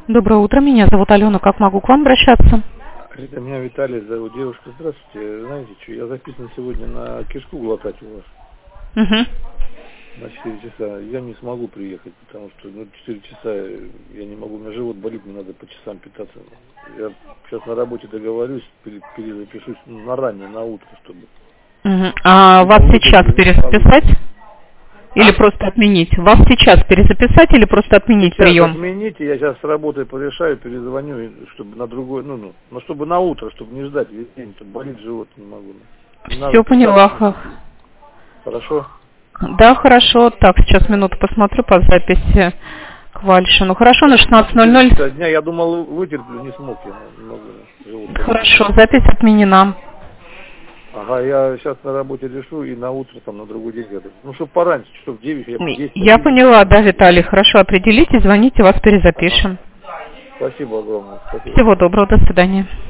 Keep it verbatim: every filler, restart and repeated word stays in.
Доброе утро, меня зовут Алена, как могу к вам обращаться? Это меня Виталий зовут. Девушка, здравствуйте. Знаете что, я записан сегодня на кишку глотать у вас. Угу. На четыре часа. Я не смогу приехать, потому что ну, четыре часа я не могу, у меня живот болит, мне надо по часам питаться. Я сейчас на работе договорюсь, перезапишусь ну, на ранее, на утро, чтобы... Угу. А вас сейчас перезаписать? Или а? просто отменить? Вас сейчас перезаписать или просто отменить сейчас прием? Отмените, я сейчас с работы порешаю, перезвоню, чтобы на другой, ну, ну, ну, чтобы на утро, чтобы не ждать весь день, тут болит живот, не могу. Не Все поняла. Хорошо? Да, хорошо. Так, сейчас минуту посмотрю по записи к Вальшину. Хорошо, на шестнадцать ноль ноль. Дня я думал, вытерплю, не смог я. Не могу, живот. Хорошо, запись отменена. Ага, я сейчас на работе решу и на утро там на другой день еду. Ну, чтобы пораньше, часов девять, я десять. Я поняла, да, Виталий, хорошо, определите, звоните, вас перезапишем. Ага. Спасибо огромное. Спасибо. Всего доброго, до свидания.